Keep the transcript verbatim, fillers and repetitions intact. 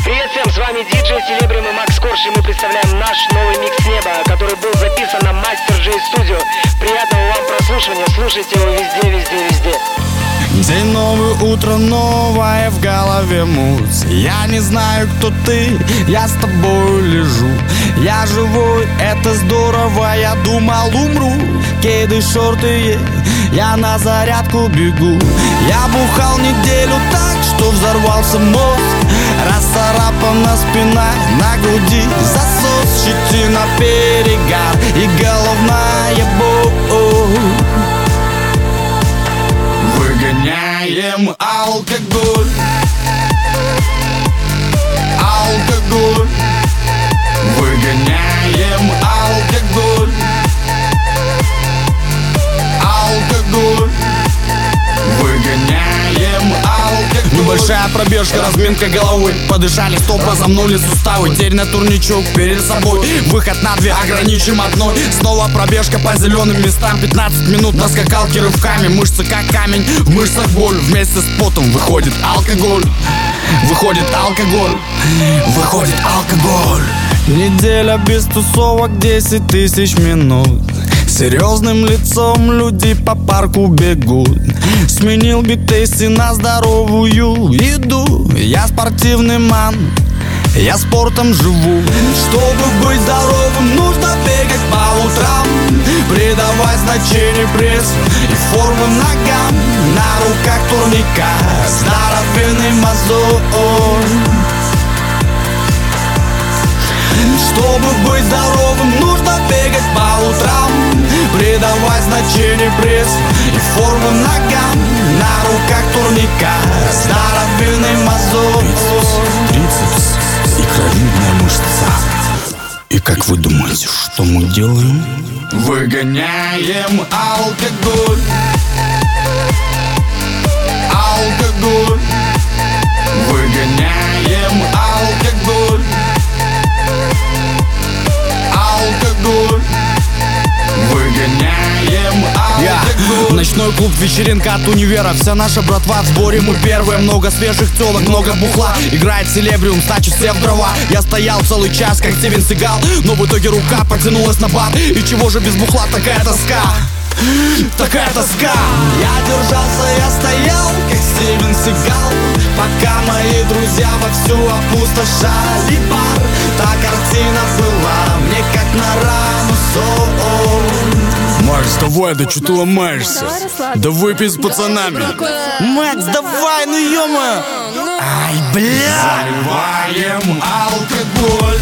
Привет всем, с вами диджей Селебрим и Макс Корж, и мы представляем наш новый микс неба, который был записан на Master J Studio. Приятного вам прослушивания, слушайте его везде, везде, везде. День новый, утро новое, в голове муть. Я не знаю, кто ты, я с тобой лежу. Я живой, это здорово, я думал умру. Кеды, шорты, я на зарядку бегу. Я бухал неделю так, что взорвался мозг. Расцарапана спина, на груди засос, щетина, перегар и головная боль. Выгоняем алкоголь, алкоголь. Выгоняем алкоголь, алкоголь. Выгоняем алкоголь. Небольшая пробежка, разминка головы. Подышали, стоп, разомнули суставы. Теперь на турничок перед собой. Выход на две, ограничим одной. Снова пробежка по зеленым местам. Пятнадцать минут на скакалке рывками. Мышцы как камень, в мышцах боль. Вместе с потом выходит алкоголь. Выходит алкоголь. Выходит алкоголь. Неделя без тусовок, десять тысяч минут. Серьезным лицом люди по парку бегут. Сменил биг тейсти на здоровую еду. Я спортивный ман, я спортом живу. Чтобы быть здоровым, нужно бегать по утрам. Придавать значение прессу и формы ногам. На руках турника здоровенный мозоль. Чтобы быть здоровым, нужно бегать по утрам. Придавать значение прессу и формы ногам. На руках турника здоровенный мозоль. Трицепс, икровидная мышца. И как вы думаете, что мы делаем? Выгоняем алкоголь, алкоголь. Выгоняем алкоголь, алкоголь. Выгоняем алкоголь. Yeah. Ночной клуб, вечеринка от универа. Вся наша братва в сборе, мы первые. Много свежих телок, много бухла. Играет Селебриум, стачи все в дрова. Я стоял целый час, как Стивен Сигал. Но в итоге рука потянулась на бар. И чего же без бухла такая тоска? Такая тоска. Я держался, я стоял, как Стивен Сигал. Пока мои друзья вовсю опустошали бар. Та картина была мне как на рану соль. Макс, давай, да что ты ломаешься? Да выпей с пацанами. Макс, давай, ну ё-моё. Ай, бля. Заливаем алкоголь.